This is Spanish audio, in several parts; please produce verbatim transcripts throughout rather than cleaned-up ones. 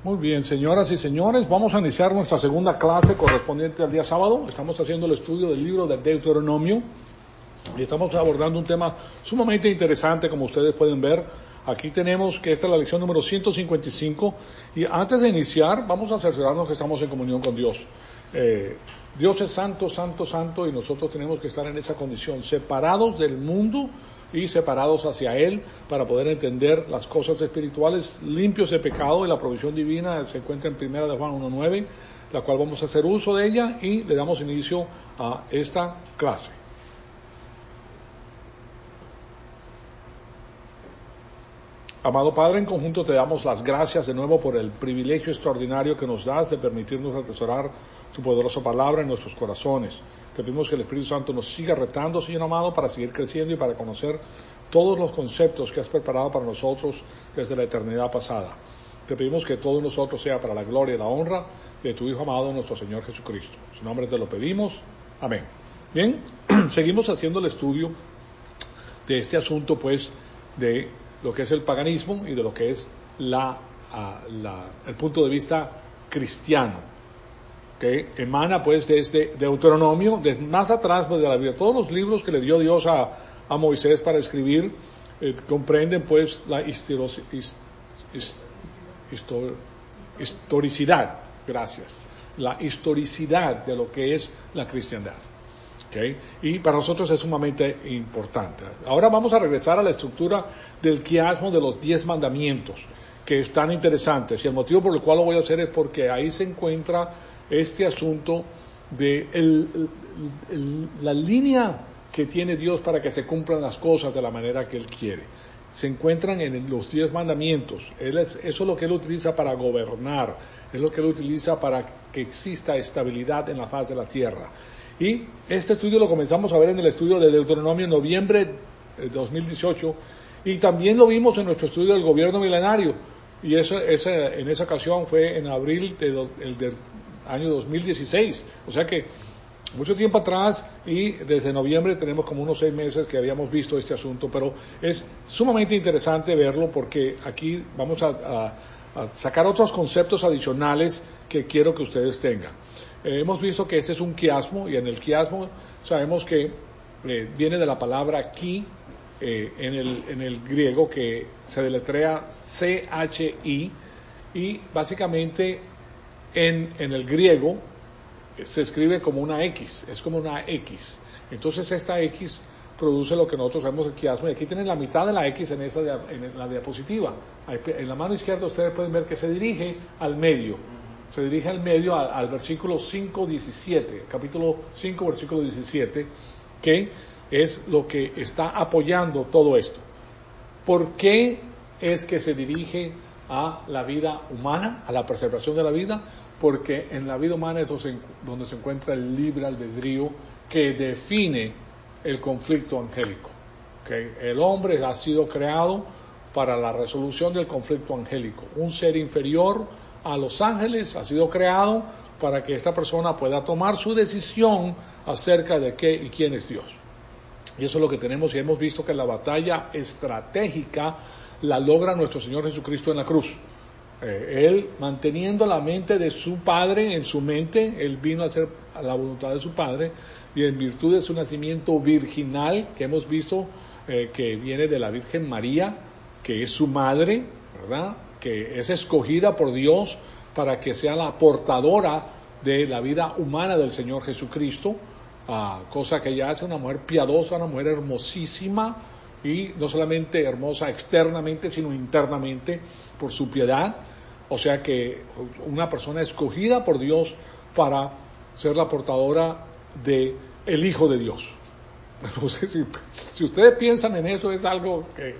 Muy bien, señoras y señores, vamos a iniciar nuestra segunda clase correspondiente al día sábado. Estamos haciendo el estudio del libro de Deuteronomio y estamos abordando un tema sumamente interesante, como ustedes pueden ver. Aquí tenemos que esta es la lección número ciento cincuenta y cinco y antes de iniciar vamos a cerciorarnos que estamos en comunión con Dios. Eh, Dios es santo, santo, santo y nosotros tenemos que estar en esa condición, separados del mundo y separados hacia Él para poder entender las cosas espirituales, limpios de pecado, y la provisión divina se encuentra en primera de Juan uno nueve, la cual vamos a hacer uso de ella y le damos inicio a esta clase. Amado Padre, en conjunto te damos las gracias de nuevo por el privilegio extraordinario que nos das de permitirnos atesorar tu poderosa palabra en nuestros corazones. Te pedimos que el Espíritu Santo nos siga retando, Señor amado, para seguir creciendo y para conocer todos los conceptos que has preparado para nosotros desde la eternidad pasada. Te pedimos que todo nosotros sea para la gloria y la honra de tu Hijo amado, nuestro Señor Jesucristo. En su nombre te lo pedimos. Amén. Bien, seguimos haciendo el estudio de este asunto, pues, de lo que es el paganismo y de lo que es la, uh, la, el punto de vista cristiano, que emana pues desde Deuteronomio, desde más atrás pues, de la Biblia. Todos los libros que le dio Dios a, a Moisés para escribir eh, comprenden pues la histeros, his, his, histor, historicidad, gracias, la historicidad de lo que es la cristiandad. Okay. Y para nosotros es sumamente importante. Ahora vamos a regresar a la estructura del quiasmo de los diez mandamientos, que es tan interesante. Y el motivo por el cual lo voy a hacer es porque ahí se encuentra este asunto de el, el, el, la línea que tiene Dios para que se cumplan las cosas de la manera que Él quiere. Se encuentran en los diez mandamientos. Él es, eso es lo que Él utiliza para gobernar, es lo que Él utiliza para que exista estabilidad en la faz de la tierra. Y este estudio lo comenzamos a ver en el estudio de Deuteronomio en noviembre de dos mil dieciocho y también lo vimos en nuestro estudio del gobierno milenario, y eso, ese, en esa ocasión fue en abril de do, el del año dos mil dieciséis, o sea que mucho tiempo atrás, y desde noviembre tenemos como unos seis meses que habíamos visto este asunto, pero es sumamente interesante verlo porque aquí vamos a, a, a sacar otros conceptos adicionales que quiero que ustedes tengan. Eh, hemos visto que este es un quiasmo, y en el quiasmo sabemos que eh, viene de la palabra chi eh, en, el, en el griego, que se deletrea C H I, y básicamente en, en el griego eh, se escribe como una X, es como una X. Entonces esta X produce lo que nosotros vemos el quiasmo, y aquí tienen la mitad de la X en, esa, en la diapositiva. En la mano izquierda ustedes pueden ver que se dirige al medio. Se dirige al medio, al, al versículo cinco diecisiete, capítulo cinco, versículo diecisiete, que es lo que está apoyando todo esto. ¿Por qué es que se dirige a la vida humana, a la preservación de la vida? Porque en la vida humana es donde se encuentra el libre albedrío que define el conflicto angélico. ¿Okay? El hombre ha sido creado para la resolución del conflicto angélico. Un ser inferior a los ángeles ha sido creado para que esta persona pueda tomar su decisión acerca de qué y quién es Dios. Y eso es lo que tenemos, y hemos visto que la batalla estratégica la logra nuestro Señor Jesucristo en la cruz. Eh, él, manteniendo la mente de su Padre en su mente, Él vino a hacer la voluntad de su Padre, y en virtud de su nacimiento virginal, que hemos visto eh, que viene de la Virgen María, que es su madre, ¿verdad?, que es escogida por Dios para que sea la portadora de la vida humana del Señor Jesucristo, uh, cosa que ella hace una mujer piadosa, una mujer hermosísima, y no solamente hermosa externamente, sino internamente por su piedad. O sea que una persona escogida por Dios para ser la portadora de el Hijo de Dios. No sé si, si ustedes piensan en eso, es algo que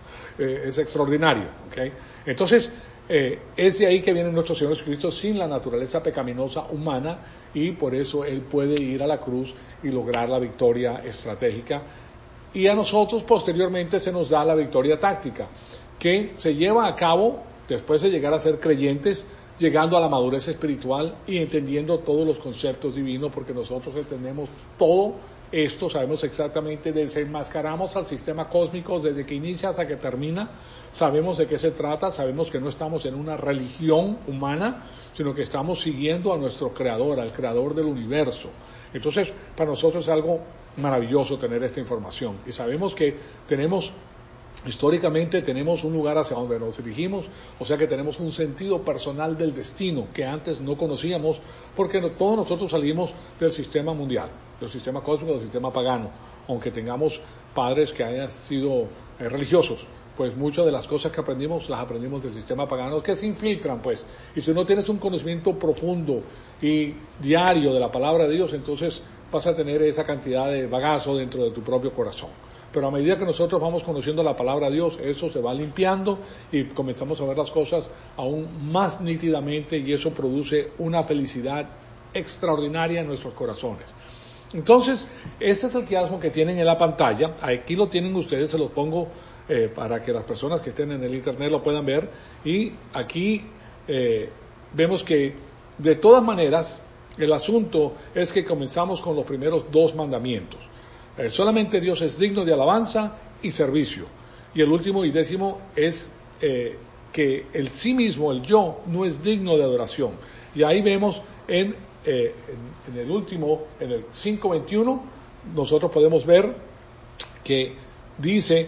eh, es extraordinario, ¿okay? Entonces, eh, es de ahí que viene nuestro Señor Jesucristo sin la naturaleza pecaminosa humana, y por eso Él puede ir a la cruz y lograr la victoria estratégica, y a nosotros posteriormente se nos da la victoria táctica, que se lleva a cabo después de llegar a ser creyentes, llegando a la madurez espiritual y entendiendo todos los conceptos divinos, porque nosotros entendemos todo esto, sabemos exactamente, desenmascaramos al sistema cósmico desde que inicia hasta que termina, sabemos de qué se trata, sabemos que no estamos en una religión humana, sino que estamos siguiendo a nuestro creador, al creador del universo. Entonces, para nosotros es algo maravilloso tener esta información, y sabemos que tenemos, históricamente tenemos un lugar hacia donde nos dirigimos, o sea que tenemos un sentido personal del destino que antes no conocíamos, porque no, todos nosotros salimos del sistema mundial, del sistema cósmico, del sistema pagano, aunque tengamos padres que hayan sido eh, religiosos, pues muchas de las cosas que aprendimos las aprendimos del sistema pagano, que se infiltran, pues, y si no tienes un conocimiento profundo y diario de la palabra de Dios, entonces vas a tener esa cantidad de bagazo dentro de tu propio corazón. Pero a medida que nosotros vamos conociendo la palabra de Dios, eso se va limpiando y comenzamos a ver las cosas aún más nítidamente, y eso produce una felicidad extraordinaria en nuestros corazones. Entonces, este es el quiasmo que tienen en la pantalla. Aquí lo tienen ustedes, se los pongo eh, para que las personas que estén en el internet lo puedan ver. Y aquí eh, vemos que de todas maneras el asunto es que comenzamos con los primeros dos mandamientos. Eh, solamente Dios es digno de alabanza y servicio. Y el último y décimo es eh, que el sí mismo, el yo, no es digno de adoración. Y ahí vemos en, eh, en, en el último, en el cinco veintiuno, nosotros podemos ver que dice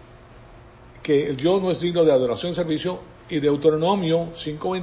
que el yo no es digno de adoración y servicio, y Deuteronomio cinco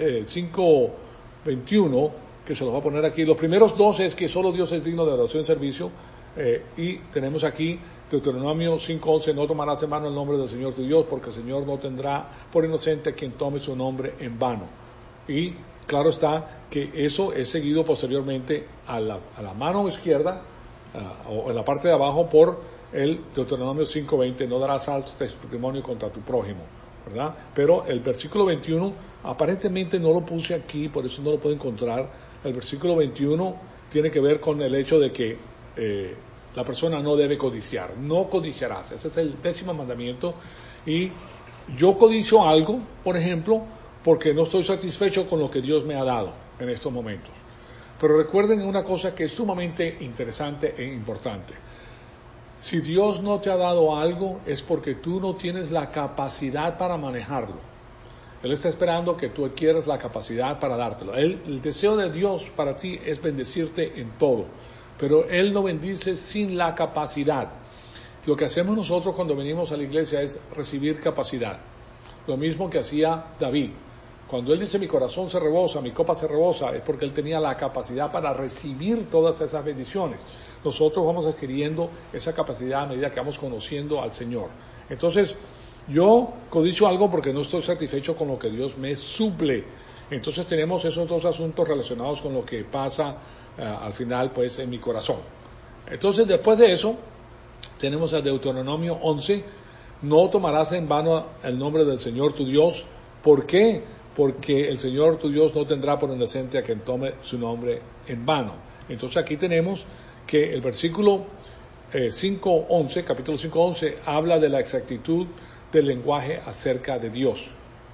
veintiuno, que se los va a poner aquí. Los primeros dos es que solo Dios es digno de adoración y servicio. Eh, y tenemos aquí Deuteronomio cinco once, no tomarás en vano el nombre del Señor tu Dios, porque el Señor no tendrá por inocente quien tome su nombre en vano. Y claro está que eso es seguido posteriormente a la, a la mano izquierda, uh, o en la parte de abajo, por el Deuteronomio cinco veinte, no darás alto testimonio contra tu prójimo, ¿verdad? Pero el versículo veintiuno, aparentemente no lo puse aquí, por eso no lo puedo encontrar. El versículo veintiuno tiene que ver con el hecho de que Eh, la persona no debe codiciar, no codiciarás, ese es el décimo mandamiento. Y yo codicio algo, por ejemplo, porque no estoy satisfecho con lo que Dios me ha dado en estos momentos. Pero recuerden una cosa que es sumamente interesante e importante: si Dios no te ha dado algo, es porque tú no tienes la capacidad para manejarlo. Él está esperando que tú adquieras la capacidad para dártelo. Él, el deseo de Dios para ti es bendecirte en todo, pero Él no bendice sin la capacidad. Lo que hacemos nosotros cuando venimos a la iglesia es recibir capacidad. Lo mismo que hacía David. Cuando él dice mi corazón se rebosa, mi copa se rebosa, es porque él tenía la capacidad para recibir todas esas bendiciones. Nosotros vamos adquiriendo esa capacidad a medida que vamos conociendo al Señor. Entonces, yo codicio algo porque no estoy satisfecho con lo que Dios me suple. Entonces tenemos esos dos asuntos relacionados con lo que pasa Uh, al final, pues, en mi corazón. Entonces, después de eso, tenemos el Deuteronomio once, no tomarás en vano el nombre del Señor tu Dios. ¿Por qué? Porque el Señor tu Dios no tendrá por inocente a quien tome su nombre en vano. Entonces, aquí tenemos que el versículo eh, cinco once, capítulo cinco once, habla de la exactitud del lenguaje acerca de Dios.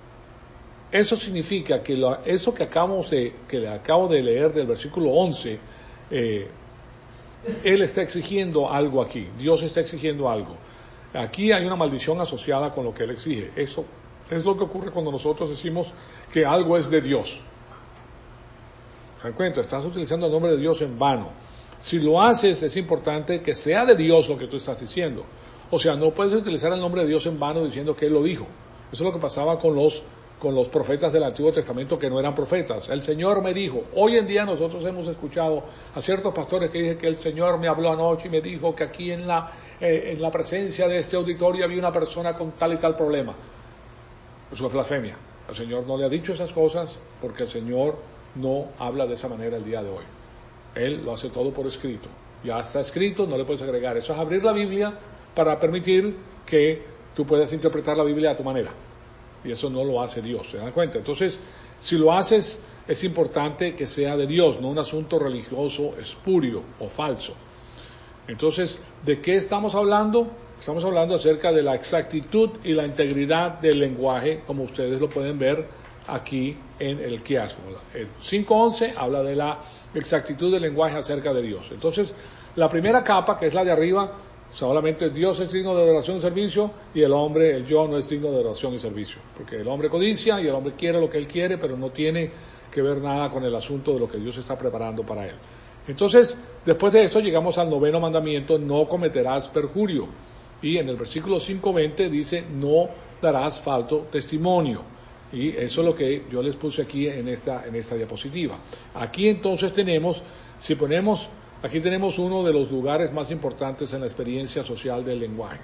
Eso significa que lo, eso que, acabamos de, que le acabo de leer del versículo once, eh, Él está exigiendo algo aquí, Dios está exigiendo algo. Aquí hay una maldición asociada con lo que Él exige. Eso es lo que ocurre cuando nosotros decimos que algo es de Dios. ¿Se dan cuenta? Estás utilizando el nombre de Dios en vano. Si lo haces, es importante que sea de Dios lo que tú estás diciendo. O sea, no puedes utilizar el nombre de Dios en vano diciendo que Él lo dijo. Eso es lo que pasaba con los con los profetas del Antiguo Testamento que no eran profetas. El Señor me dijo. Hoy en día nosotros hemos escuchado a ciertos pastores que dicen que el Señor me habló anoche y me dijo que aquí en la, eh, en la presencia de este auditorio había una persona con tal y tal problema. Eso es blasfemia. El Señor no le ha dicho esas cosas porque el Señor no habla de esa manera el día de hoy. Él lo hace todo por escrito. Ya está escrito, no le puedes agregar. Eso es abrir la Biblia para permitir que tú puedas interpretar la Biblia a tu manera. Y eso no lo hace Dios, ¿se dan cuenta? Entonces, si lo haces, es importante que sea de Dios, no un asunto religioso espurio o falso. Entonces, ¿de qué estamos hablando? Estamos hablando acerca de la exactitud y la integridad del lenguaje, como ustedes lo pueden ver aquí en el quiasmo. El cinco once habla de la exactitud del lenguaje acerca de Dios. Entonces, La primera capa, que es la de arriba, solamente Dios es digno de adoración y servicio, y el hombre, el yo, no es digno de adoración y servicio. Porque el hombre codicia y el hombre quiere lo que él quiere, pero no tiene que ver nada con el asunto de lo que Dios está preparando para él. Entonces, después de esto llegamos al noveno mandamiento: no cometerás perjurio. Y en el versículo cinco veinte dice: no darás falso testimonio. Y eso es lo que yo les puse aquí en esta, en esta diapositiva. Aquí entonces tenemos, si ponemos, aquí tenemos uno de los lugares más importantes en la experiencia social del lenguaje.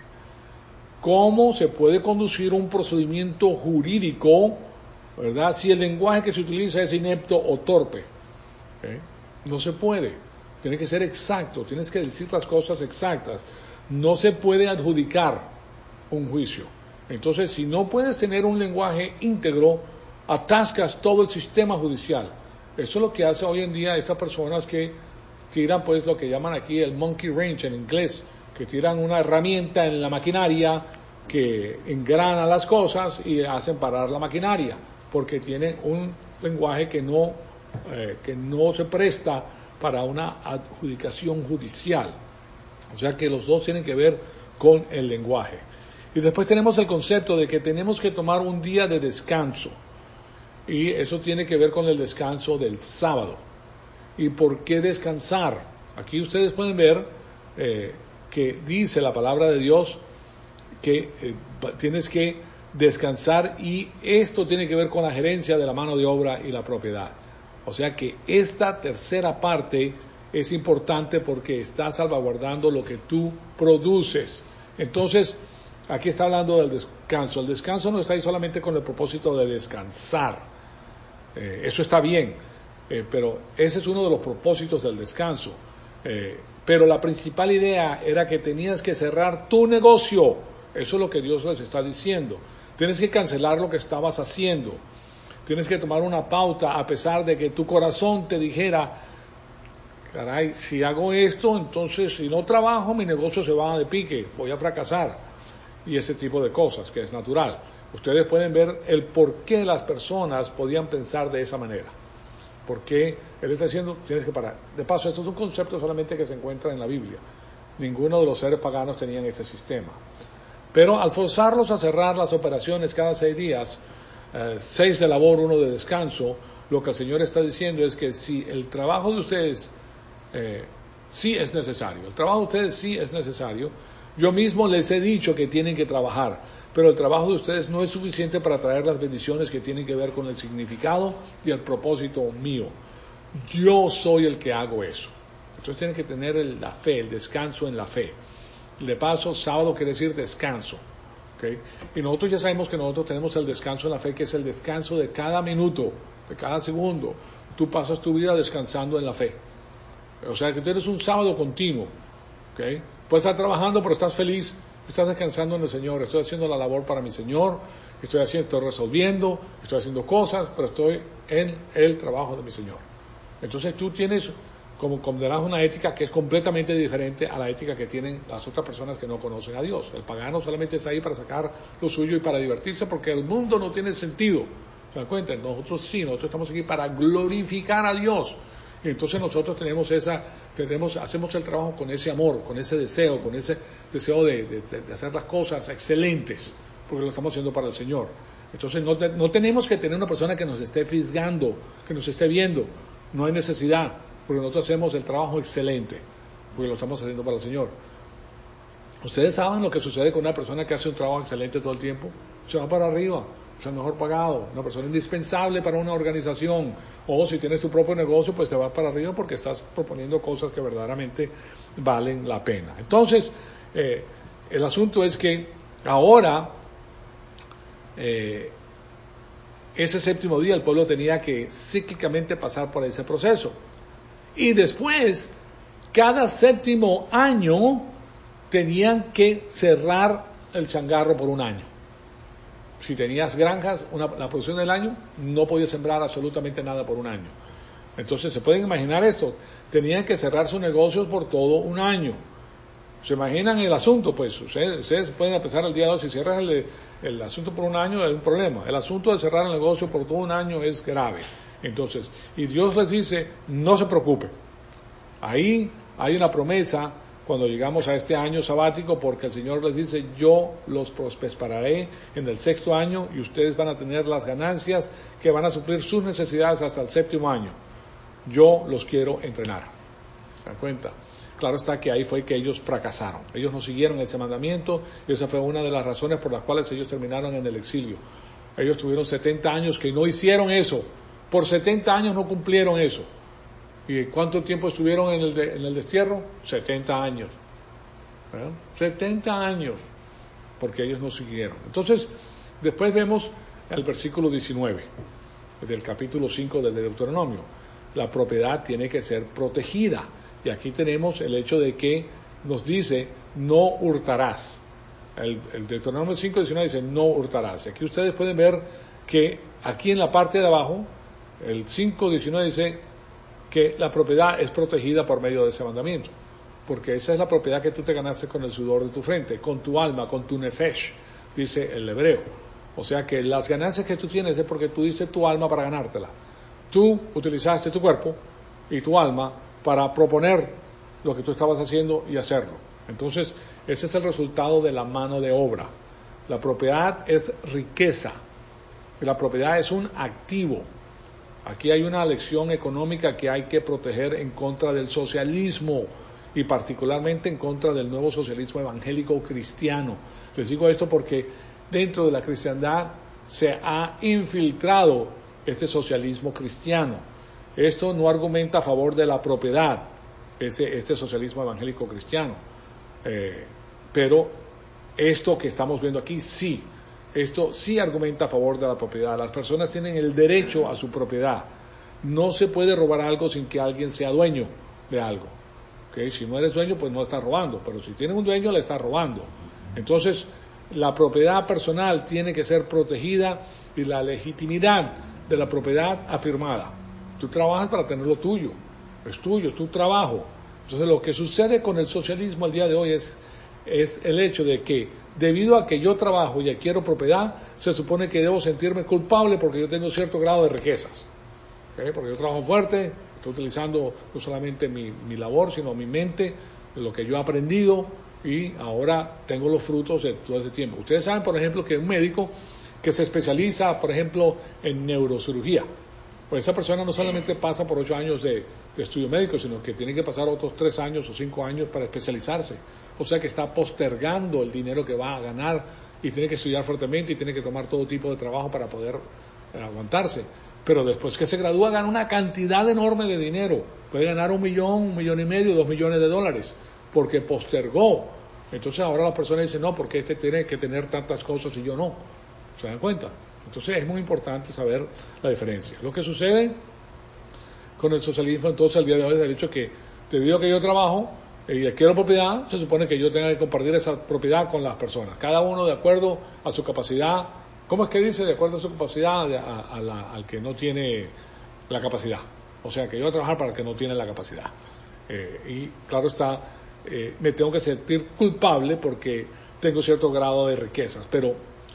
¿Cómo se puede conducir un procedimiento jurídico, verdad, si el lenguaje que se utiliza es inepto o torpe? ¿Eh? No se puede. Tiene que ser exacto, tienes que decir las cosas exactas. No se puede adjudicar un juicio. Entonces, si no puedes tener un lenguaje íntegro, atascas todo el sistema judicial. Eso es lo que hace hoy en día estas personas que tiran, pues, lo que llaman aquí el monkey wrench en inglés, que tiran una herramienta en la maquinaria que engrana las cosas y hacen parar la maquinaria, porque tienen un lenguaje que no, eh, que no se presta para una adjudicación judicial. O sea que los dos tienen que ver con el lenguaje. Y después tenemos el concepto de que tenemos que tomar un día de descanso. Y eso tiene que ver con el descanso del sábado. ¿Y por qué descansar? Aquí ustedes pueden ver eh, que dice la palabra de Dios que eh, tienes que descansar, y esto tiene que ver con la gerencia de la mano de obra y la propiedad. O sea que esta tercera parte es importante porque está salvaguardando lo que tú produces. Entonces, aquí está hablando del descanso. El descanso no está ahí solamente con el propósito de descansar. Eh, eso está bien, eh, pero ese es uno de los propósitos del descanso. Eh, pero la principal idea era que tenías que cerrar tu negocio. Eso es lo que Dios les está diciendo. Tienes que cancelar lo que estabas haciendo. Tienes que tomar una pauta a pesar de que tu corazón te dijera: caray, si hago esto, entonces si no trabajo, mi negocio se va de pique, voy a fracasar. Y ese tipo de cosas, que es natural. Ustedes pueden ver el por qué las personas podían pensar de esa manera. Porque Él está diciendo, tienes que parar. De paso, esto es un concepto solamente que se encuentra en la Biblia. Ninguno de los seres paganos tenían este sistema. Pero al forzarlos a cerrar las operaciones cada seis días, eh, seis de labor, uno de descanso, lo que el Señor está diciendo es que si el trabajo de ustedes eh, sí es necesario, el trabajo de ustedes sí es necesario, yo mismo les he dicho que tienen que trabajar, pero el trabajo de ustedes no es suficiente para traer las bendiciones que tienen que ver con el significado y el propósito mío. Yo soy el que hago eso. Entonces tienen que tener el, la fe, el descanso en la fe. De paso, sábado quiere decir descanso. ¿Okay? Y nosotros ya sabemos que nosotros tenemos el descanso en la fe, que es el descanso de cada minuto, de cada segundo. Tú pasas tu vida descansando en la fe. O sea que tú eres un sábado continuo. ¿Okay? Puedes estar trabajando, pero estás feliz, estás descansando en el Señor. Estoy haciendo la labor para mi Señor, estoy haciendo, estoy resolviendo, estoy haciendo cosas, pero estoy en el trabajo de mi Señor. Entonces tú tienes, como condenas, una ética que es completamente diferente a la ética que tienen las otras personas que no conocen a Dios. El pagano solamente está ahí para sacar lo suyo y para divertirse, porque el mundo no tiene sentido. ¿Se dan cuenta? Nosotros sí, nosotros estamos aquí para glorificar a Dios. Y entonces nosotros tenemos esa, tenemos, hacemos el trabajo con ese amor, con ese deseo, con ese deseo de, de, de hacer las cosas excelentes, porque lo estamos haciendo para el Señor. Entonces no, no tenemos que tener una persona que nos esté fisgando, que nos esté viendo. No hay necesidad, porque nosotros hacemos el trabajo excelente, porque lo estamos haciendo para el Señor. ¿Ustedes saben lo que sucede con una persona que hace un trabajo excelente todo el tiempo? Se va para arriba, es el mejor pagado, una persona indispensable para una organización. O si tienes tu propio negocio, pues te vas para arriba porque estás proponiendo cosas que verdaderamente valen la pena. Entonces, eh, el asunto es que ahora, eh, ese séptimo día, el pueblo tenía que cíclicamente pasar por ese proceso. Y después, cada séptimo año, tenían que cerrar el changarro por un año. Si tenías granjas, una, la producción del año, no podías sembrar absolutamente nada por un año. Entonces, ¿se pueden imaginar esto? Tenían que cerrar sus negocios por todo un año. ¿Se imaginan el asunto? Pues ustedes, ustedes pueden empezar el día dos, si cierras el, el asunto por un año es un problema. El asunto de cerrar el negocio por todo un año es grave. Entonces, y Dios les dice, no se preocupen. Ahí Hay una promesa cuando llegamos a este año sabático, porque el Señor les dice, yo los prosperaré en el sexto año y ustedes van a tener las ganancias que van a suplir sus necesidades hasta el séptimo año. Yo los quiero entrenar. ¿Se dan cuenta? Claro está que ahí fue que ellos fracasaron. Ellos no siguieron ese mandamiento y esa fue una de las razones por las cuales ellos terminaron en el exilio. Ellos tuvieron setenta años que no hicieron eso. Por setenta años no cumplieron eso. ¿Y cuánto tiempo estuvieron en el, de, en el destierro? setenta años. ¿verdad? setenta años, porque ellos no siguieron. Entonces, después vemos el versículo diecinueve del capítulo cinco del Deuteronomio. La propiedad tiene que ser protegida. Y aquí tenemos el hecho de que nos dice, no hurtarás. El, el Deuteronomio cinco diecinueve dice, no hurtarás. Y aquí ustedes pueden ver que aquí en la parte de abajo, el cinco diecinueve dice que la propiedad es protegida por medio de ese mandamiento. Porque esa es la propiedad que tú te ganaste con el sudor de tu frente, con tu alma, con tu nefesh, dice el hebreo. O sea que las ganancias que tú tienes es porque tú diste tu alma para ganártela. Tú utilizaste tu cuerpo y tu alma para proponer lo que tú estabas haciendo y hacerlo. Entonces, ese es el resultado de la mano de obra. La propiedad es riqueza. La propiedad es un activo. Aquí hay una lección económica que hay que proteger en contra del socialismo y particularmente en contra del nuevo socialismo evangélico cristiano. Les digo esto porque dentro de la cristiandad se ha infiltrado este socialismo cristiano. Esto no argumenta a favor de la propiedad, este, este socialismo evangélico cristiano. Eh, pero esto que estamos viendo aquí sí, esto sí argumenta a favor de la propiedad. Las personas tienen el derecho a su propiedad. No se puede robar algo sin que alguien sea dueño de algo. ¿Okay? Si no eres dueño, pues no estás robando, pero si tienes un dueño, le estás robando. Entonces, la propiedad personal tiene que ser protegida y la legitimidad de la propiedad afirmada. Tú trabajas para tener lo tuyo, es tuyo, es tu trabajo. Entonces, lo que sucede con el socialismo al día de hoy es, es el hecho de que, debido a que yo trabajo y adquiero propiedad, se supone que debo sentirme culpable porque yo tengo cierto grado de riquezas. ¿Okay? Porque yo trabajo fuerte, estoy utilizando no solamente mi, mi labor, sino mi mente, de lo que yo he aprendido, y ahora tengo los frutos de todo ese tiempo. Ustedes saben, por ejemplo, que un médico que se especializa, por ejemplo, en neurocirugía, pues esa persona no solamente pasa por ocho años de, de estudio médico, sino que tiene que pasar otros tres años o cinco años para especializarse. O sea que está postergando el dinero que va a ganar y tiene que estudiar fuertemente y tiene que tomar todo tipo de trabajo para poder eh, aguantarse. Pero después que se gradúa gana una cantidad enorme de dinero. Puede ganar un millón, un millón y medio, dos millones de dólares, porque postergó. Entonces ahora la persona dice, no, porque este tiene que tener tantas cosas y yo no. ¿Se dan cuenta? Entonces es muy importante saber la diferencia. Lo que sucede con el socialismo entonces al día de hoy es el hecho que debido a que yo trabajo y adquiero propiedad, se supone que yo tenga que compartir esa propiedad con las personas. Cada uno de acuerdo a su capacidad. ¿Cómo es que dice? De acuerdo a su capacidad a, a la, al que no tiene la capacidad. O sea, que yo voy a trabajar para el que no tiene la capacidad. Eh, y claro está, eh, me tengo que sentir culpable porque tengo cierto grado de riquezas. Pero,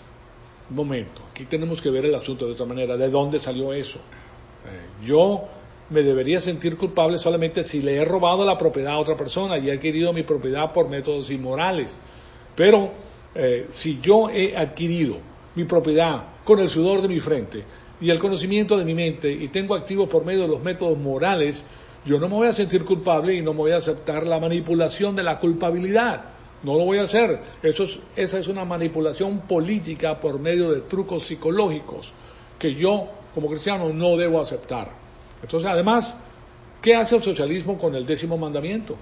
un momento, aquí tenemos que ver el asunto de otra manera. ¿De dónde salió eso? Eh, yo me debería sentir culpable solamente si le he robado la propiedad a otra persona y he adquirido mi propiedad por métodos inmorales. Pero, eh, si yo he adquirido mi propiedad con el sudor de mi frente y el conocimiento de mi mente y tengo activos por medio de los métodos morales, yo no me voy a sentir culpable y no me voy a aceptar la manipulación de la culpabilidad. No lo voy a hacer. Eso es, esa es una manipulación política por medio de trucos psicológicos que yo, como cristiano, no debo aceptar. Entonces, además, ¿qué hace el socialismo con el décimo mandamiento?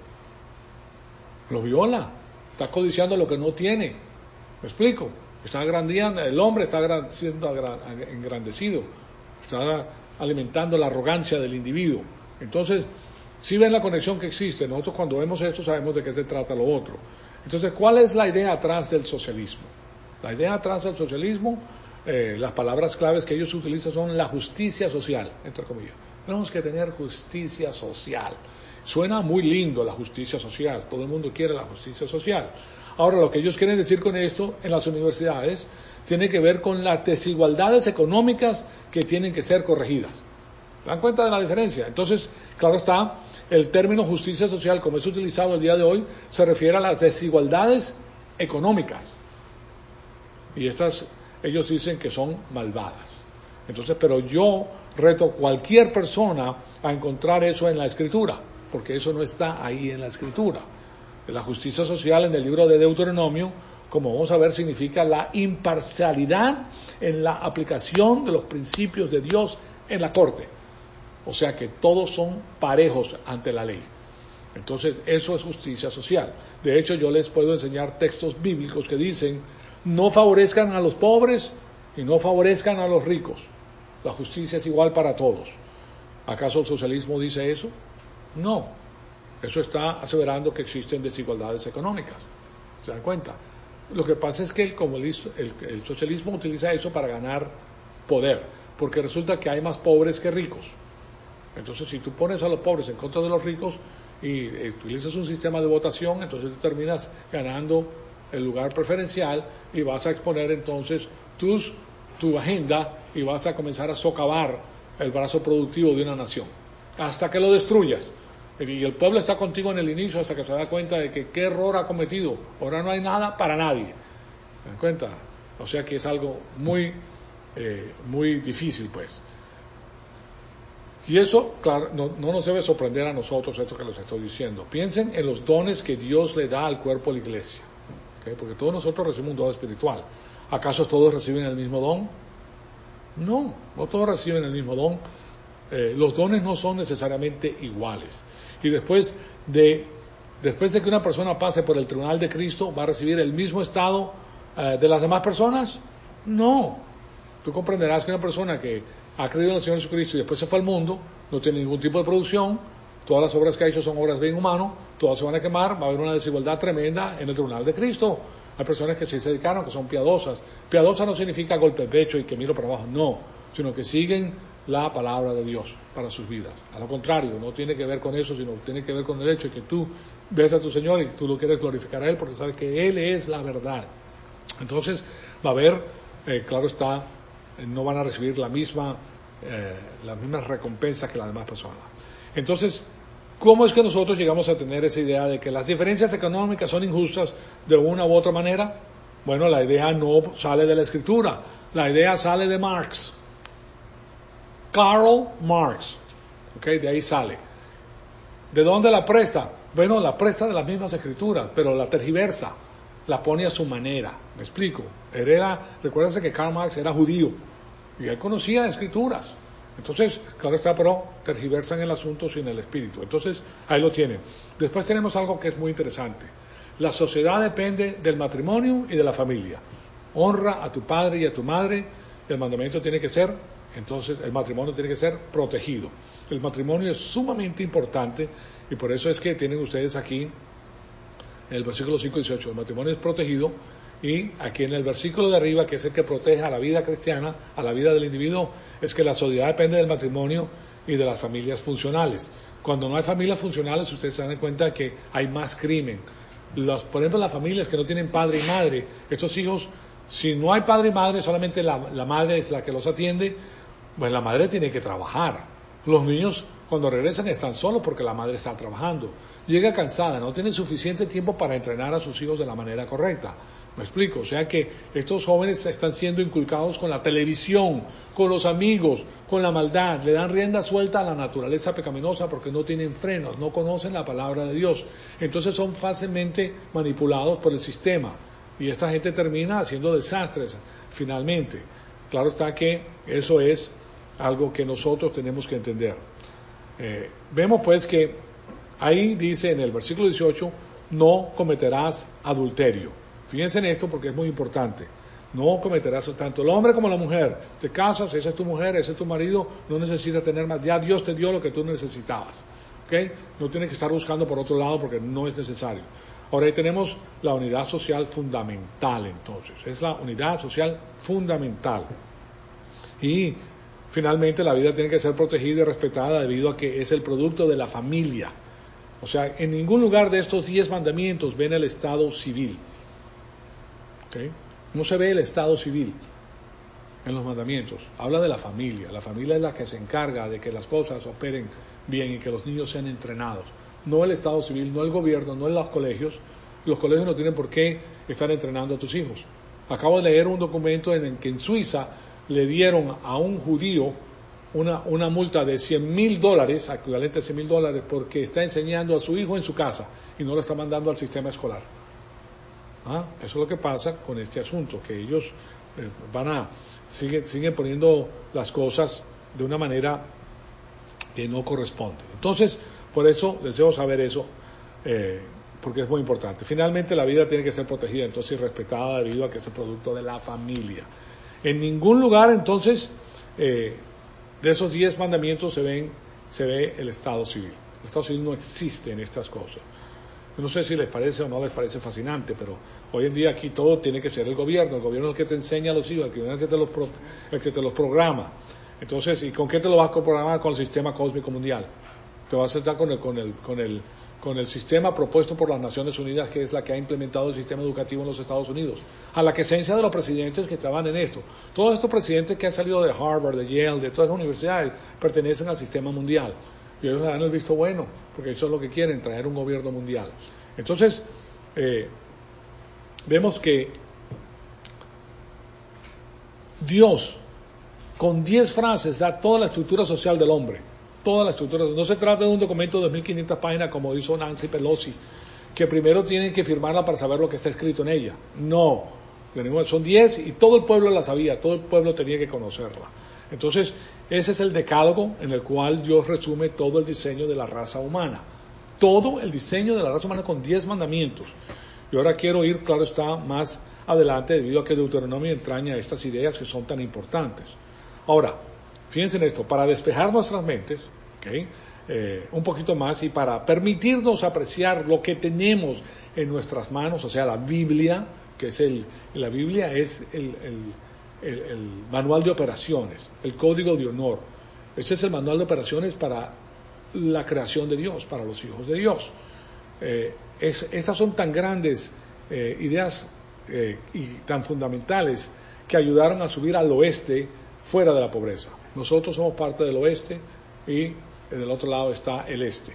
Lo viola. Está codiciando lo que no tiene. ¿Me explico? Está agrandiando, el hombre está siendo engrandecido, está alimentando la arrogancia del individuo. Entonces, si ven la conexión que existe, nosotros cuando vemos esto sabemos de qué se trata lo otro. Entonces, ¿cuál es la idea atrás del socialismo? La idea atrás del socialismo, eh, las palabras claves que ellos utilizan son la justicia social, entre comillas. Tenemos que tener justicia social. Suena muy lindo la justicia social, todo el mundo quiere la justicia social. Ahora, lo que ellos quieren decir con esto en las universidades tiene que ver con las desigualdades económicas que tienen que ser corregidas. ¿Se dan cuenta de la diferencia? Entonces, claro está, el término justicia social, como es utilizado el día de hoy, se refiere a las desigualdades económicas. Y estas, ellos dicen que son malvadas. Entonces, pero yo reto a cualquier persona a encontrar eso en la Escritura, porque eso no está ahí en la Escritura. La justicia social en el libro de Deuteronomio, como vamos a ver, significa la imparcialidad en la aplicación de los principios de Dios en la corte. O sea que todos son parejos ante la ley. Entonces, eso es justicia social. De hecho, yo les puedo enseñar textos bíblicos que dicen, no favorezcan a los pobres y no favorezcan a los ricos. La justicia es igual para todos. ¿Acaso el socialismo dice eso? No. Eso está aseverando que existen desigualdades económicas. ¿Se dan cuenta? Lo que pasa es que el, comunismo, el, el socialismo utiliza eso para ganar poder, porque resulta que hay más pobres que ricos. Entonces, si tú pones a los pobres en contra de los ricos y utilizas un sistema de votación, entonces tú terminas ganando el lugar preferencial y vas a exponer entonces tus, tu agenda y vas a comenzar a socavar el brazo productivo de una nación hasta que lo destruyas. Y el pueblo está contigo en el inicio hasta que se da cuenta de que qué error ha cometido. Ahora no hay nada para nadie. ¿Se dan cuenta? O sea que es algo muy, eh, muy difícil, pues. Y eso, claro, no, no nos debe sorprender a nosotros esto que les estoy diciendo. Piensen en los dones que Dios le da al cuerpo de la iglesia. ¿Okay? Porque todos nosotros recibimos un don espiritual. ¿Acaso todos reciben el mismo don? No, no todos reciben el mismo don. Eh, los dones no son necesariamente iguales. Y después de, después de que una persona pase por el tribunal de Cristo, ¿va a recibir el mismo estado eh, de las demás personas? No. Tú comprenderás que una persona que ha creído en el Señor Jesucristo y después se fue al mundo, no tiene ningún tipo de producción, todas las obras que ha hecho son obras bien humanas, todas se van a quemar, va a haber una desigualdad tremenda en el tribunal de Cristo. Hay personas que sí se dedicaron, que son piadosas. Piadosa no significa golpe de pecho y que miro para abajo, no, sino que siguen la palabra de Dios para sus vidas. A lo contrario, no tiene que ver con eso, sino tiene que ver con el hecho de que tú ves a tu Señor y tú lo quieres glorificar a Él porque sabes que Él es la verdad. Entonces va a haber, eh, claro está, no van a recibir la misma, eh, las mismas recompensas que las demás personas. Entonces, ¿cómo es que nosotros llegamos a tener esa idea de que las diferencias económicas son injustas de una u otra manera? Bueno, la idea no sale de la Escritura, la idea sale de Marx. Karl Marx, ¿okay? De ahí sale. ¿De dónde la presta? Bueno, la presta de las mismas Escrituras, pero la tergiversa, la pone a su manera. ¿Me explico? Era, recuérdense que Karl Marx era judío y él conocía Escrituras. Entonces, claro está, pero tergiversan el asunto sin el espíritu. Entonces, ahí lo tienen. Después tenemos algo que es muy interesante. La sociedad depende del matrimonio y de la familia. Honra a tu padre y a tu madre. El mandamiento tiene que ser, entonces, el matrimonio tiene que ser protegido. El matrimonio es sumamente importante y por eso es que tienen ustedes aquí en el versículo cinco y dieciocho, el matrimonio es protegido, y aquí en el versículo de arriba, que es el que protege a la vida cristiana, a la vida del individuo, es que la sociedad depende del matrimonio y de las familias funcionales. Cuando no hay familias funcionales, ustedes se dan cuenta que hay más crimen. Los, por ejemplo, las familias que no tienen padre y madre, estos hijos, si no hay padre y madre, solamente la, la madre es la que los atiende, pues la madre tiene que trabajar. Los niños, cuando regresan, están solos porque la madre está trabajando. Llega cansada, no tiene suficiente tiempo para entrenar a sus hijos de la manera correcta. ¿Me explico? O sea que estos jóvenes están siendo inculcados con la televisión, con los amigos, con la maldad. Le dan rienda suelta a la naturaleza pecaminosa porque no tienen frenos, no conocen la palabra de Dios. Entonces son fácilmente manipulados por el sistema. Y esta gente termina haciendo desastres finalmente. Claro está que eso es algo que nosotros tenemos que entender. Eh, vemos pues que ahí dice en el versículo dieciocho, no cometerás adulterio. Fíjense en esto porque es muy importante. No cometerás tanto el hombre como la mujer. Te casas, esa es tu mujer, ese es tu marido, no necesitas tener más. Ya Dios te dio lo que tú necesitabas. ¿Okay? No tienes que estar buscando por otro lado porque no es necesario. Ahora ahí tenemos la unidad social fundamental entonces. Es la unidad social fundamental. Y finalmente la vida tiene que ser protegida y respetada debido a que es el producto de la familia. O sea, en ningún lugar de estos diez mandamientos ven el estado civil. ¿Okay? No se ve el estado civil en los mandamientos. Habla de la familia. La familia es la que se encarga de que las cosas operen bien y que los niños sean entrenados. No el Estado civil, no el gobierno, no en los colegios. Los colegios no tienen por qué estar entrenando a tus hijos. Acabo de leer un documento en el que en Suiza le dieron a un judío una, una multa de cien mil dólares, equivalente a cien mil dólares, porque está enseñando a su hijo en su casa y no lo está mandando al sistema escolar. ¿Ah? Eso es lo que pasa con este asunto, que ellos eh, van a siguen, siguen poniendo las cosas de una manera que no corresponde. Entonces, por eso deseo saber eso, eh, porque es muy importante. Finalmente, la vida tiene que ser protegida, entonces, y respetada debido a que es el producto de la familia. En ningún lugar, entonces, eh, de esos diez mandamientos se ven, se ve el Estado civil. El Estado civil no existe en estas cosas. Yo no sé si les parece o no les parece fascinante, pero hoy en día aquí todo tiene que ser el gobierno. El gobierno es el que te enseña a los hijos, el que, el que, te, los pro, el que te los programa. Entonces, ¿y con qué te lo vas a programar? Con el sistema cósmico mundial. Te vas a sentar con el, con el, con el, con el sistema propuesto por las Naciones Unidas, que es la que ha implementado el sistema educativo en los Estados Unidos, a la querencia de los presidentes que estaban en esto. Todos estos presidentes que han salido de Harvard, de Yale, de todas las universidades, pertenecen al sistema mundial. Y ellos dan el visto bueno, porque eso es lo que quieren, traer un gobierno mundial. Entonces, eh, vemos que Dios, con diez frases, da toda la estructura social del hombre. Toda la estructura. No se trata de un documento de dos mil quinientas páginas, como hizo Nancy Pelosi, que primero tienen que firmarla para saber lo que está escrito en ella. No, son diez y todo el pueblo la sabía, todo el pueblo tenía que conocerla. Entonces, ese es el decálogo en el cual Dios resume todo el diseño de la raza humana. Todo el diseño de la raza humana con diez mandamientos. Y ahora quiero ir, claro está, más adelante debido a que Deuteronomio entraña estas ideas que son tan importantes. Ahora, fíjense en esto, para despejar nuestras mentes, ¿okay? eh, un poquito más y para permitirnos apreciar lo que tenemos en nuestras manos, o sea, la Biblia, que es el, la Biblia es el, el El, el manual de operaciones, el código de honor. Ese es el manual de operaciones para la creación de Dios, para los hijos de Dios. Eh, es, estas son tan grandes eh, ideas eh, y tan fundamentales que ayudaron a subir al oeste fuera de la pobreza. Nosotros somos parte del oeste y en el otro lado está el este.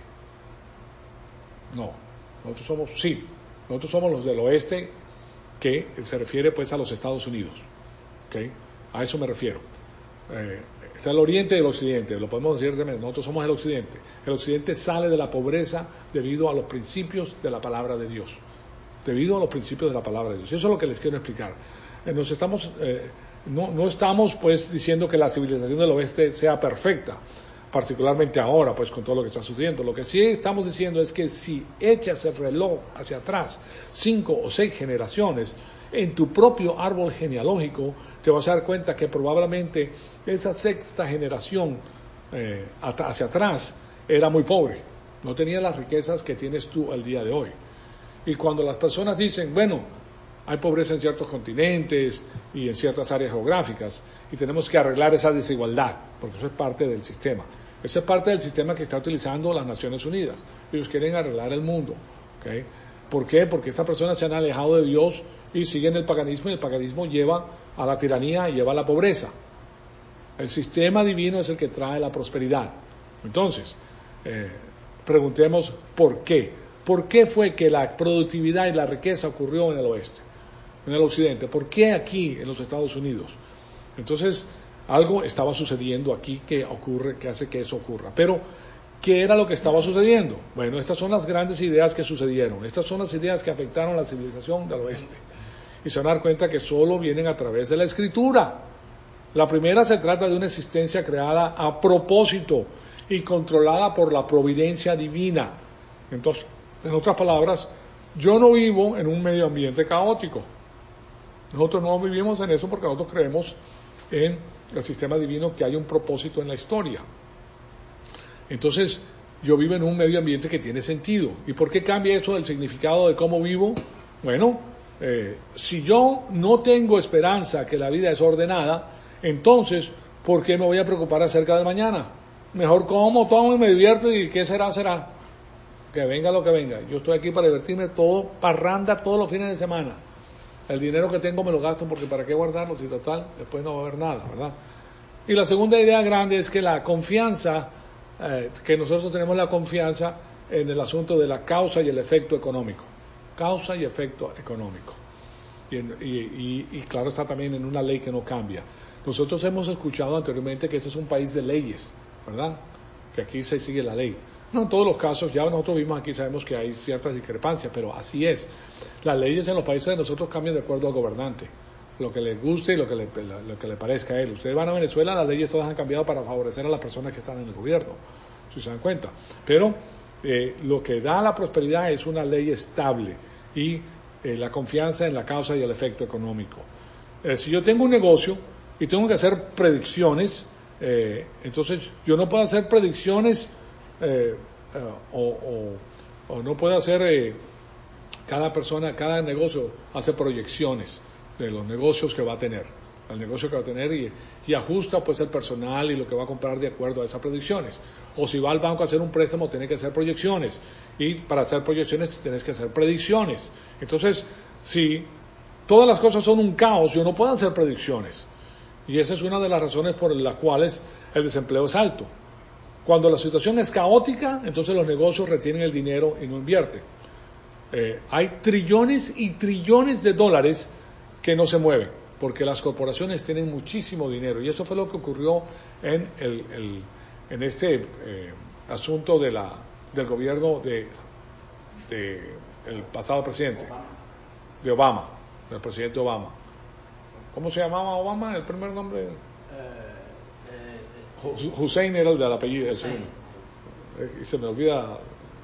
No, nosotros somos, sí, nosotros somos los del oeste, que se refiere pues a los Estados Unidos. Okay. A eso me refiero. Eh, está el oriente y el occidente, lo podemos decir también, nosotros somos el occidente. El occidente sale de la pobreza debido a los principios de la palabra de Dios. Debido a los principios de la palabra de Dios. Eso es lo que les quiero explicar. Eh, nos estamos, eh, no, no estamos pues diciendo que la civilización del oeste sea perfecta, particularmente ahora pues con todo lo que está sucediendo. Lo que sí estamos diciendo es que si echas el reloj hacia atrás, cinco o seis generaciones, en tu propio árbol genealógico, te vas a dar cuenta que probablemente esa sexta generación eh, hacia atrás era muy pobre, no tenía las riquezas que tienes tú al día de hoy. Y cuando las personas dicen, bueno, hay pobreza en ciertos continentes y en ciertas áreas geográficas, y tenemos que arreglar esa desigualdad, porque eso es parte del sistema. Eso es parte del sistema que está utilizando las Naciones Unidas. Ellos quieren arreglar el mundo. ¿Okay? ¿Por qué? Porque estas personas se han alejado de Dios y siguen el paganismo, y el paganismo lleva a la tiranía y lleva a la pobreza. El sistema divino es el que trae la prosperidad. Entonces, eh, preguntemos por qué. ¿Por qué fue que la productividad y la riqueza ocurrió en el oeste, en el occidente? ¿Por qué aquí en los Estados Unidos? Entonces, algo estaba sucediendo aquí que ocurre, que hace que eso ocurra. Pero, ¿qué era lo que estaba sucediendo? Bueno, estas son las grandes ideas que sucedieron. Estas son las ideas que afectaron la civilización del oeste. Y se van a dar cuenta que solo vienen a través de la Escritura. La primera se trata de una existencia creada a propósito y controlada por la providencia divina. Entonces, en otras palabras, yo no vivo en un medio ambiente caótico. Nosotros no vivimos en eso porque nosotros creemos en el sistema divino, que hay un propósito en la historia. Entonces, yo vivo en un medio ambiente que tiene sentido. ¿Y por qué cambia eso del significado de cómo vivo? Bueno, eh, si yo no tengo esperanza que la vida es ordenada, entonces, ¿por qué me voy a preocupar acerca del mañana? Mejor como, tomo y me divierto, y ¿qué será? Será. Que venga lo que venga. Yo estoy aquí para divertirme, todo, parranda todos los fines de semana. El dinero que tengo me lo gasto porque ¿para qué guardarlo? Si total, después no va a haber nada, ¿verdad? Y la segunda idea grande es que la confianza eh, que nosotros tenemos la confianza en el asunto de la causa y el efecto económico. Causa y efecto económico. Y, en, y, y, y claro está también en una ley que no cambia. Nosotros hemos escuchado anteriormente que este es un país de leyes, ¿verdad? Que aquí se sigue la ley. No en todos los casos, ya nosotros vimos aquí, sabemos que hay ciertas discrepancias, pero así es. Las leyes en los países de nosotros cambian de acuerdo al gobernante, lo que le guste y lo que le, lo que le parezca a él. Ustedes van a Venezuela, las leyes todas han cambiado para favorecer a las personas que están en el gobierno, si se dan cuenta. Pero eh, lo que da la prosperidad es una ley estable y eh, la confianza en la causa y el efecto económico. Eh, si yo tengo un negocio y tengo que hacer predicciones, eh, entonces yo no puedo hacer predicciones eh, uh, o, o, o no puedo hacer, eh, cada persona, cada negocio hace proyecciones de los negocios que va a tener, el negocio que va a tener y, y ajusta pues el personal y lo que va a comprar de acuerdo a esas predicciones. O si va al banco a hacer un préstamo, tiene que hacer proyecciones, y para hacer proyecciones tienes que hacer predicciones. Entonces, si todas las cosas son un caos, yo no puedo hacer predicciones, y esa es una de las razones por las cuales el desempleo es alto. Cuando la situación es caótica, entonces los negocios retienen el dinero y no invierten. Eh, hay trillones y trillones de dólares que no se mueven, porque las corporaciones tienen muchísimo dinero, y eso fue lo que ocurrió en, el, el, en este eh, asunto de la, del gobierno de, de el pasado presidente, de Obama, del presidente Obama. ¿Cómo se llamaba Obama? El primer nombre. Uh, uh, Hussein era el del apellido, el segundo. Y se me olvida.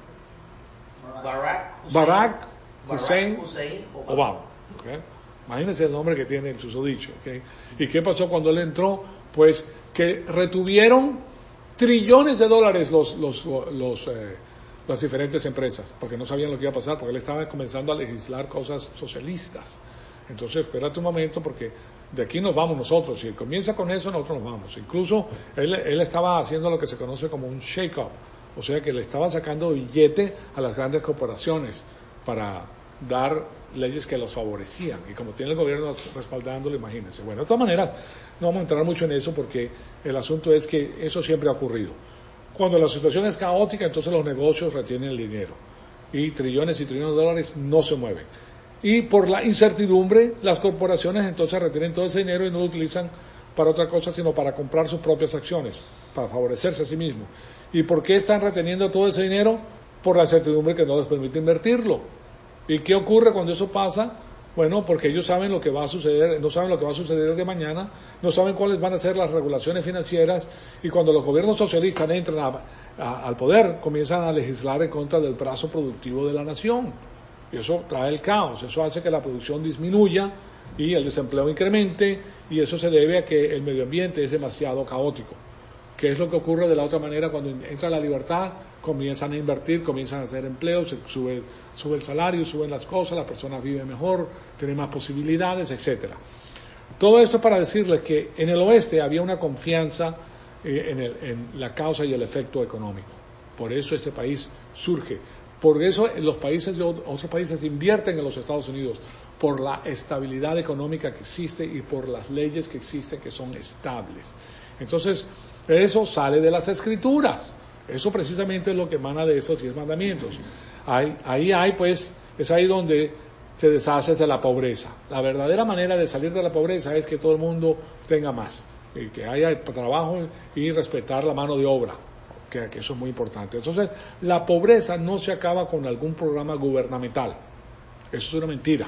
Barack Hussein, Barack Hussein, Hussein Obama. Obama. ¿Okay? Imagínense el nombre que tiene el susodicho. ¿Okay? ¿Y qué pasó cuando él entró? Pues que retuvieron trillones de dólares los, los, los, eh, las diferentes empresas, porque no sabían lo que iba a pasar, porque él estaba comenzando a legislar cosas socialistas. Entonces, espérate un momento, porque de aquí nos vamos nosotros. Si comienza con eso, nosotros nos vamos. Incluso él, él estaba haciendo lo que se conoce como un shake-up, o sea que le estaba sacando billete a las grandes corporaciones para dar leyes que los favorecían, y como tiene el gobierno respaldándolo, imagínense. Bueno, de todas maneras, no vamos a entrar mucho en eso, porque el asunto es que eso siempre ha ocurrido. Cuando la situación es caótica, entonces los negocios retienen el dinero, y trillones y trillones de dólares no se mueven. Y por la incertidumbre, las corporaciones entonces retienen todo ese dinero y no lo utilizan para otra cosa, sino para comprar sus propias acciones, para favorecerse a sí mismos. ¿Y por qué están reteniendo todo ese dinero? Por la incertidumbre que no les permite invertirlo. ¿Y qué ocurre cuando eso pasa? Bueno, porque ellos saben lo que va a suceder, no saben lo que va a suceder de mañana, no saben cuáles van a ser las regulaciones financieras, y cuando los gobiernos socialistas entran a, a, al poder, comienzan a legislar en contra del brazo productivo de la nación. Y eso trae el caos, eso hace que la producción disminuya y el desempleo incremente, y eso se debe a que el medio ambiente es demasiado caótico. ¿Qué es lo que ocurre de la otra manera? Cuando entra la libertad, comienzan a invertir, comienzan a hacer empleos, sube, sube el salario, suben las cosas, la persona vive mejor, tiene más posibilidades, etcétera. Todo esto para decirles que en el oeste había una confianza eh, en, el, en la causa y el efecto económico. Por eso este país surge. Por eso los países de otros países invierten en los Estados Unidos, por la estabilidad económica que existe y por las leyes que existen, que son estables. Entonces, eso sale de las Escrituras. Eso precisamente es lo que emana de esos diez mandamientos. Ahí, ahí hay, pues, es ahí donde se deshace de la pobreza. La verdadera manera de salir de la pobreza es que todo el mundo tenga más, y que haya trabajo y respetar la mano de obra. Que, que eso es muy importante. Entonces, la pobreza no se acaba con algún programa gubernamental. Eso es una mentira.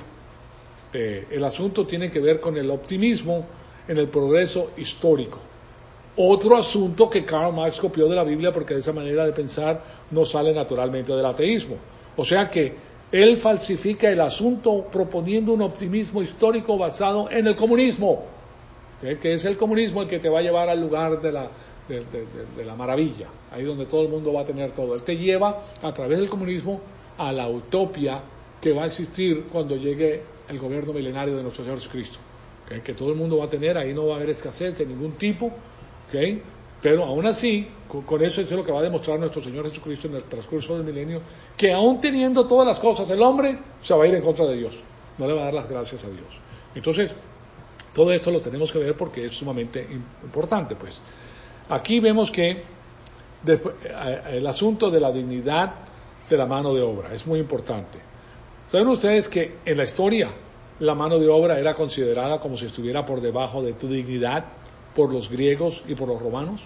Eh, el asunto tiene que ver con el optimismo en el progreso histórico. Otro asunto que Karl Marx copió de la Biblia, porque de esa manera de pensar no sale naturalmente del ateísmo. O sea que él falsifica el asunto proponiendo un optimismo histórico basado en el comunismo, ¿eh? Que es el comunismo el que te va a llevar al lugar de la De, de, de, de la maravilla, ahí donde todo el mundo va a tener todo. Él te lleva a través del comunismo a la utopía que va a existir cuando llegue el gobierno milenario de nuestro Señor Jesucristo, ¿okay? Que todo el mundo va a tener, ahí no va a haber escasez de ningún tipo, ¿okay? Pero aún así, con, con eso es lo que va a demostrar nuestro Señor Jesucristo en el transcurso del milenio, que aún teniendo todas las cosas, el hombre se va a ir en contra de Dios, no le va a dar las gracias a Dios. Entonces, todo esto lo tenemos que ver porque es sumamente importante, pues. Aquí vemos que Después, el asunto de la dignidad de la mano de obra es muy importante. ¿Saben ustedes que en la historia la mano de obra era considerada como si estuviera por debajo de tu dignidad por los griegos y por los romanos?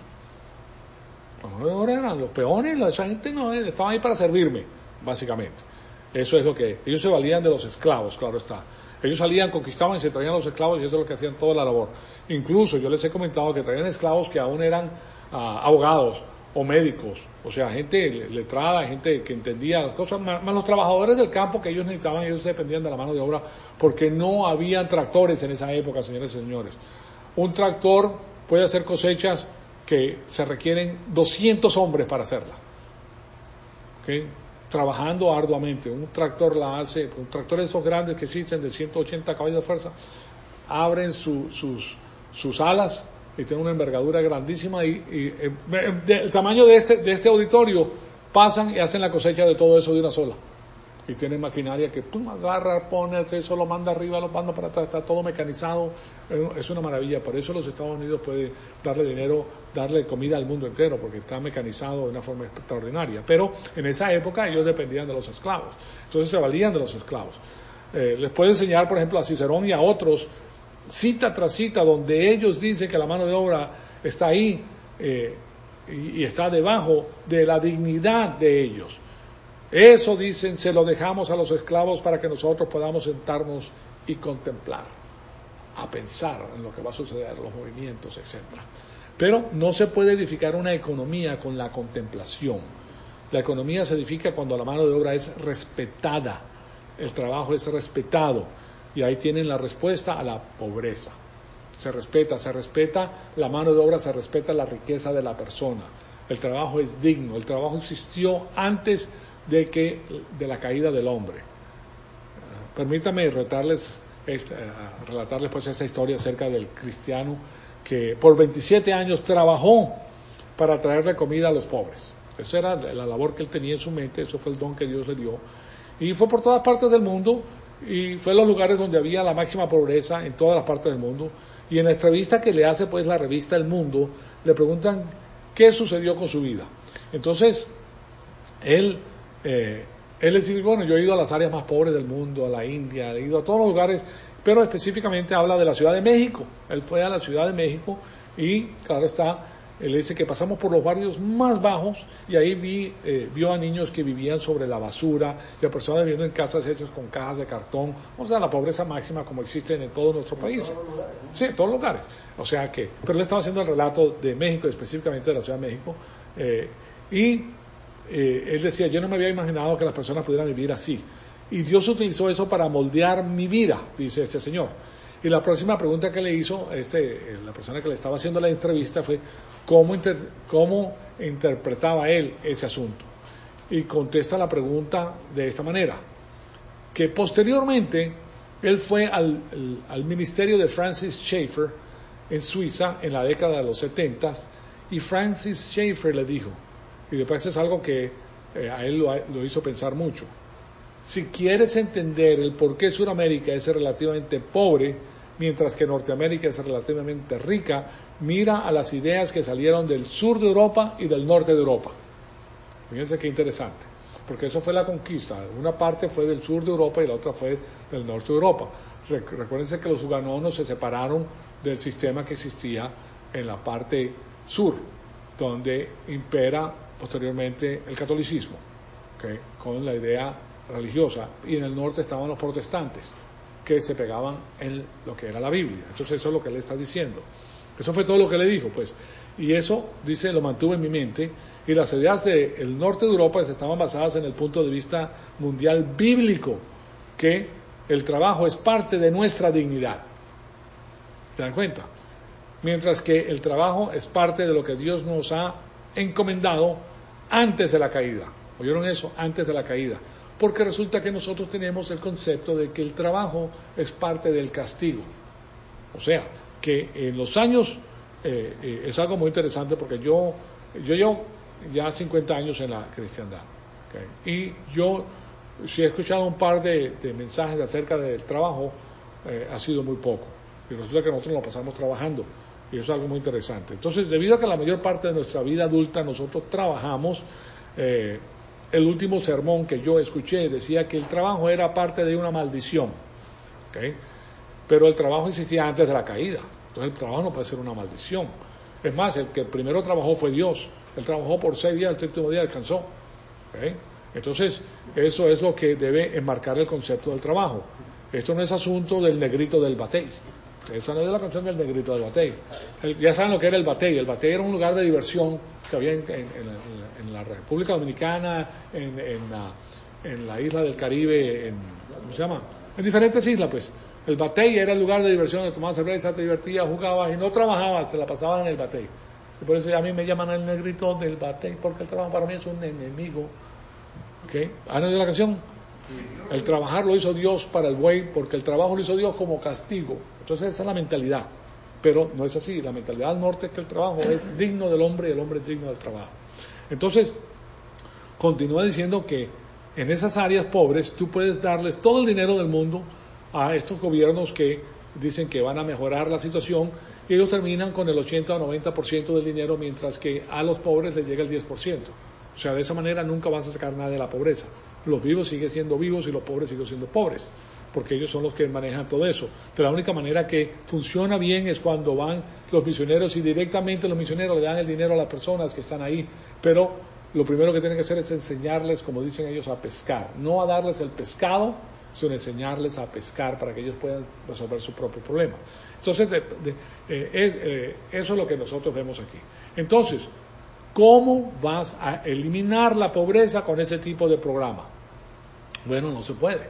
La mano de obra eran los peones, esa gente no estaba ahí para servirme, básicamente. Eso es lo que... Ellos se valían de los esclavos, claro está. Ellos salían, conquistaban y se traían los esclavos y eso es lo que hacían toda la labor. Incluso yo les he comentado que traían esclavos que aún eran uh, abogados o médicos, o sea, gente letrada, gente que entendía las cosas, más, más los trabajadores del campo que ellos necesitaban, ellos dependían de la mano de obra porque no habían tractores en esa época, señores y señores. Un tractor puede hacer cosechas que se requieren doscientos hombres para hacerla, ¿okay? Trabajando arduamente. Un tractor la hace, un tractor de esos grandes que existen de ciento ochenta caballos de fuerza, abren su, sus, sus alas y tienen una envergadura grandísima y, y eh, de, el tamaño de este, de este auditorio pasan y hacen la cosecha de todo eso de una sola. Y tienen maquinaria que pum, agarra, pone, eso lo manda arriba, lo manda para atrás, está todo mecanizado, es una maravilla. Por eso los Estados Unidos pueden darle dinero, darle comida al mundo entero, porque está mecanizado de una forma extraordinaria. Pero en esa época ellos dependían de los esclavos, entonces se valían de los esclavos. Eh, les puedo enseñar, por ejemplo, a Cicerón y a otros, cita tras cita, donde ellos dicen que la mano de obra está ahí eh, y, y está debajo de la dignidad de ellos. Eso dicen, se lo dejamos a los esclavos para que nosotros podamos sentarnos y contemplar, a pensar en lo que va a suceder, los movimientos, etcétera. Pero no se puede edificar una economía con la contemplación. La economía se edifica cuando la mano de obra es respetada, el trabajo es respetado, y ahí tienen la respuesta a la pobreza. Se respeta, se respeta la mano de obra, se respeta la riqueza de la persona. El trabajo es digno, el trabajo existió antes de que de la caída del hombre. Uh, permítame relatarles, esta, uh, relatarles pues esta historia acerca del cristiano que por veintisiete años trabajó para traerle comida a los pobres. Esa era la labor que él tenía en su mente, eso fue el don que Dios le dio. Y fue por todas partes del mundo, y fue en los lugares donde había la máxima pobreza en todas las partes del mundo. Y en la entrevista que le hace pues la revista El Mundo, le preguntan qué sucedió con su vida. Entonces, él Eh, él decía, bueno, yo he ido a las áreas más pobres del mundo, a la India, he ido a todos los lugares, pero específicamente habla de la Ciudad de México. Él fue a la Ciudad de México y, claro está, él dice que pasamos por los barrios más bajos y ahí vi, eh, vio a niños que vivían sobre la basura y a personas viviendo en casas hechas con cajas de cartón, o sea, la pobreza máxima como existe en todo nuestro país. En todos los lugares. Sí, en todos los lugares. O sea que, pero él estaba haciendo el relato de México, específicamente de la Ciudad de México, eh, y Eh, él decía, yo no me había imaginado que las personas pudieran vivir así. Y Dios utilizó eso para moldear mi vida, dice este señor. Y la próxima pregunta que le hizo este, la persona que le estaba haciendo la entrevista fue, ¿cómo, inter, cómo interpretaba él ese asunto? Y contesta la pregunta de esta manera, que posteriormente él fue al, al, al ministerio de Francis Schaeffer en Suiza en la década de los setentas, y Francis Schaeffer le dijo, y después es algo que eh, a él lo, lo hizo pensar mucho. Si quieres entender el por qué Sudamérica es relativamente pobre, mientras que Norteamérica es relativamente rica, mira a las ideas que salieron del sur de Europa y del norte de Europa. Fíjense qué interesante, porque eso fue la conquista. Una parte fue del sur de Europa y la otra fue del norte de Europa. Recuérdense que los hugonotes se separaron del sistema que existía en la parte sur, donde impera posteriormente el catolicismo, ¿okay? Con la idea religiosa, y en el norte estaban los protestantes que se pegaban en lo que era la Biblia. Entonces eso es lo que él está diciendo, eso fue todo lo que le dijo pues, y eso dice, lo mantuve en mi mente, y las ideas del norte de Europa estaban basadas en el punto de vista mundial bíblico, que el trabajo es parte de nuestra dignidad. ¿Se dan cuenta? Mientras que el trabajo es parte de lo que Dios nos ha encomendado antes de la caída. ¿Oyeron eso? Antes de la caída. Porque resulta que nosotros tenemos el concepto de que el trabajo es parte del castigo. O sea, que en los años, eh, eh, es algo muy interesante porque yo, yo llevo ya cincuenta años en la cristiandad. ¿Okay? Y yo, si he escuchado un par de, de mensajes acerca del trabajo, eh, ha sido muy poco. Y resulta que nosotros lo pasamos trabajando. Y eso es algo muy interesante. Entonces, debido a que la mayor parte de nuestra vida adulta nosotros trabajamos, eh, el último sermón que yo escuché decía que el trabajo era parte de una maldición, ¿okay? Pero el trabajo existía antes de la caída, entonces el trabajo no puede ser una maldición. Es más, el que primero trabajó fue Dios. Él trabajó por seis días, el séptimo día descansó, ¿okay? Entonces, eso es lo que debe enmarcar el concepto del trabajo. Esto no es asunto del negrito del batey. Esa no es la canción del negrito del batey. El, ya saben lo que era el batey. El batey era un lugar de diversión que había en, en, en, la, en la República Dominicana, en, en, la, en la isla del Caribe, en, ¿cómo se llama? En diferentes islas, pues. El batey era el lugar de diversión donde tomabas cerveza, te divertías, jugabas y no trabajabas, te la pasabas en el batey. Y por eso a mí me llaman el negrito del batey, porque el trabajo para mí es un enemigo. ¿Okay? ¿Han oído la canción? El trabajar lo hizo Dios para el buey, porque el trabajo lo hizo Dios como castigo. Entonces esa es la mentalidad, pero no es así. La mentalidad del norte es que el trabajo es digno del hombre y el hombre es digno del trabajo. Entonces, continúa diciendo que en esas áreas pobres tú puedes darles todo el dinero del mundo a estos gobiernos que dicen que van a mejorar la situación y ellos terminan con el ochenta o noventa por ciento del dinero, mientras que a los pobres les llega el diez por ciento. O sea, de esa manera nunca vas a sacar nada de la pobreza. Los vivos siguen siendo vivos y los pobres siguen siendo pobres, porque ellos son los que manejan todo eso. De la única manera que funciona bien es cuando van los misioneros y directamente los misioneros le dan el dinero a las personas que están ahí, pero lo primero que tienen que hacer es enseñarles, como dicen ellos, a pescar, no a darles el pescado, sino enseñarles a pescar para que ellos puedan resolver su propio problema. Entonces, de, de, eh, eh, eso es lo que nosotros vemos aquí. Entonces, ¿cómo vas a eliminar la pobreza con ese tipo de programa? Bueno, no se puede.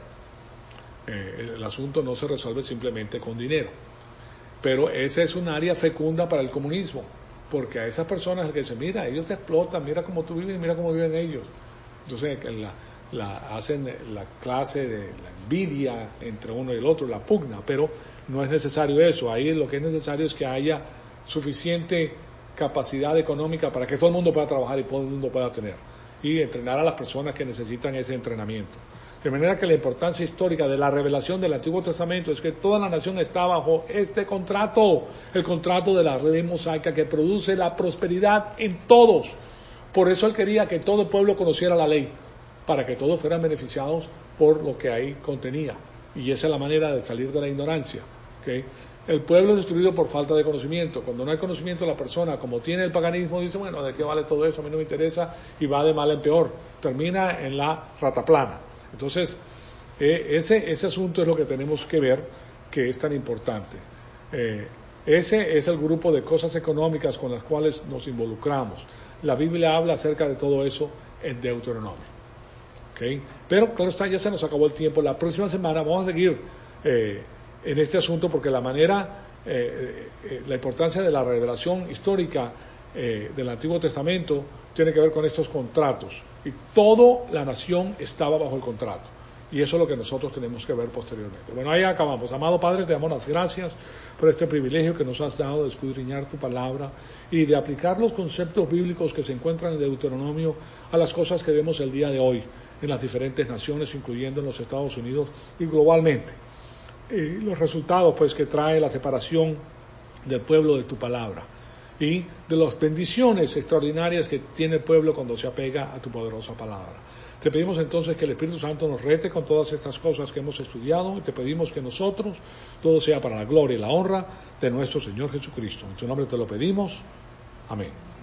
Eh, el asunto no se resuelve simplemente con dinero. Pero esa es un área fecunda para el comunismo, porque a esas personas que dicen, mira, ellos te explotan, mira cómo tú vives, mira cómo viven ellos. Entonces la, la, hacen la clase de la envidia entre uno y el otro, la pugna, pero no es necesario eso. Ahí lo que es necesario es que haya suficiente capacidad económica para que todo el mundo pueda trabajar y todo el mundo pueda tener, y entrenar a las personas que necesitan ese entrenamiento. De manera que la importancia histórica de la revelación del Antiguo Testamento es que toda la nación está bajo este contrato, el contrato de la ley mosaica que produce la prosperidad en todos. Por eso él quería que todo el pueblo conociera la ley, para que todos fueran beneficiados por lo que ahí contenía. Y esa es la manera de salir de la ignorancia, ¿okay? El pueblo es destruido por falta de conocimiento. Cuando no hay conocimiento, la persona, como tiene el paganismo, dice, bueno, ¿de qué vale todo eso? A mí no me interesa, y va de mal en peor. Termina en la rataplana. Entonces, eh, ese, ese asunto es lo que tenemos que ver, que es tan importante. Eh, ese es el grupo de cosas económicas con las cuales nos involucramos. La Biblia habla acerca de todo eso en Deuteronomio. ¿Okay? Pero, claro está, ya se nos acabó el tiempo. La próxima semana vamos a seguir eh, en este asunto, porque la manera, eh, eh, la importancia de la revelación histórica eh, del Antiguo Testamento tiene que ver con estos contratos. Y toda la nación estaba bajo el contrato. Y eso es lo que nosotros tenemos que ver posteriormente. Bueno, ahí acabamos. Amado Padre, te damos las gracias por este privilegio que nos has dado de escudriñar tu palabra y de aplicar los conceptos bíblicos que se encuentran en Deuteronomio a las cosas que vemos el día de hoy en las diferentes naciones, incluyendo en los Estados Unidos y globalmente. Y los resultados, pues, que trae la separación del pueblo de tu palabra y de las bendiciones extraordinarias que tiene el pueblo cuando se apega a tu poderosa palabra. Te pedimos entonces que el Espíritu Santo nos rete con todas estas cosas que hemos estudiado, y te pedimos que nosotros todo sea para la gloria y la honra de nuestro Señor Jesucristo. En su nombre te lo pedimos. Amén.